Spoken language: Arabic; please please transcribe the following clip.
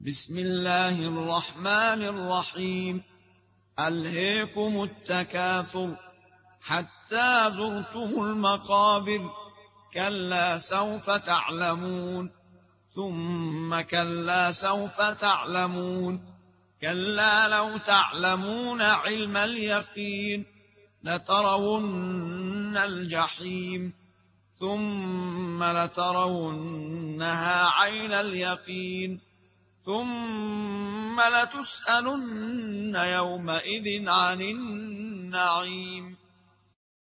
بسم الله الرحمن الرحيم. ألهيكم التكاثر حتى زرتم المقابر، كلا سوف تعلمون ثم كلا سوف تعلمون، كلا لو تعلمون علم اليقين لترون الجحيم ثم لترونها عين اليقين ثم لتسألن يومئذ عن النعيم.